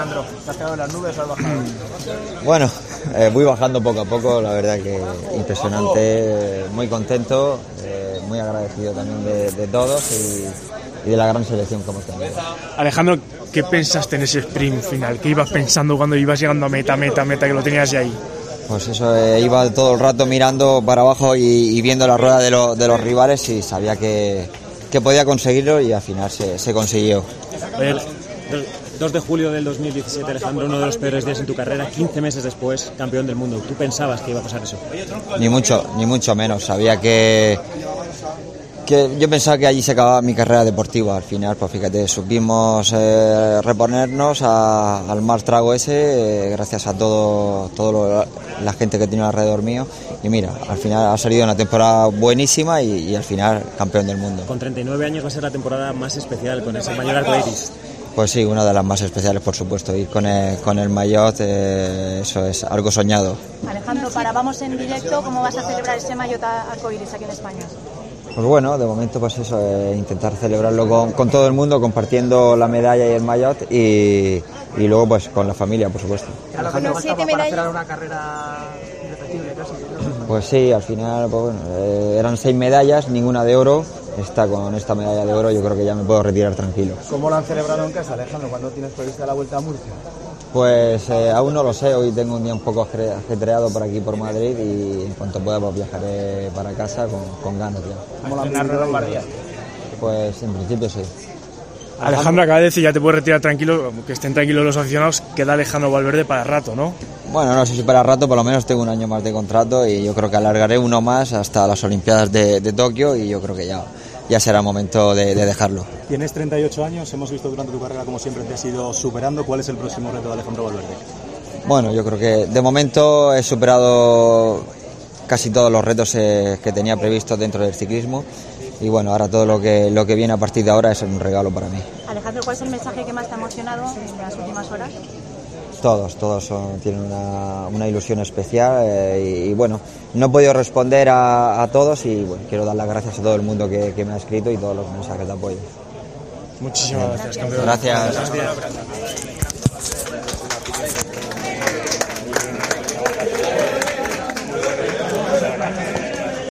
Alejandro, ¿te has quedado en las nubes o has bajado? Bueno, voy bajando poco a poco, la verdad que impresionante, muy contento, muy agradecido también de todos y de la gran selección que hemos tenido. Alejandro, ¿qué pensaste en ese sprint final? ¿Qué ibas pensando cuando ibas llegando a meta, que lo tenías ya ahí? Pues eso, iba todo el rato mirando para abajo y viendo la rueda de los rivales y sabía que podía conseguirlo y al final se consiguió. 2 de julio del 2017, Alejandro, uno de los peores días en tu carrera, 15 meses después, campeón del mundo. ¿Tú pensabas que iba a pasar eso? Ni mucho menos. Sabía que yo pensaba que allí se acababa mi carrera deportiva. Al final, pues fíjate, supimos reponernos al mal trago ese, gracias a todo la gente que tiene alrededor mío. Y mira, al final ha salido una temporada buenísima y al final campeón del mundo. Con 39 años va a ser la temporada más especial con ese maillot arcoíris. Pues sí, una de las más especiales, por supuesto. Ir con el maillot, eso es algo soñado. Alejandro, vamos en directo, ¿cómo vas a celebrar ese maillot arcoíris aquí en España? Pues bueno, de momento pues eso, intentar celebrarlo con todo el mundo, compartiendo la medalla y el maillot y luego pues con la familia, por supuesto. Alejandro, ¿bastaba para cerrar una carrera irrepetible casi? Pues sí, al final pues bueno, eran 6 medallas, ninguna de oro. Con esta medalla de oro yo creo que ya me puedo retirar tranquilo. ¿Cómo lo han celebrado en casa, Alejandro? ¿Cuándo tienes prevista la vuelta a Murcia? Pues aún no lo sé, hoy tengo un día un poco ajetreado por aquí por Madrid y en cuanto pueda pues viajaré para casa con ganas ya. ¿Cómo lo han vivido en Lombardía? Pues en principio sí. Alejandro, acaba de decir, ya te puedes retirar tranquilo, que estén tranquilos los aficionados, queda Alejandro Valverde para rato, ¿no? Bueno, no sé si para rato, por lo menos tengo un año más de contrato y yo creo que alargaré uno más hasta las Olimpiadas de Tokio y yo creo que ya será momento de dejarlo. Tienes 38 años, hemos visto durante tu carrera como siempre te has ido superando. ¿Cuál es el próximo reto de Alejandro Valverde? Bueno, yo creo que de momento he superado casi todos los retos que tenía previstos dentro del ciclismo y bueno, ahora todo lo que viene a partir de ahora es un regalo para mí. Alejandro, ¿cuál es el mensaje que más te ha emocionado en las últimas horas? Todos tienen una ilusión especial y bueno, no he podido responder a todos y bueno, quiero dar las gracias a todo el mundo que me ha escrito y todos los mensajes de apoyo. Muchísimas gracias, campeón. Gracias.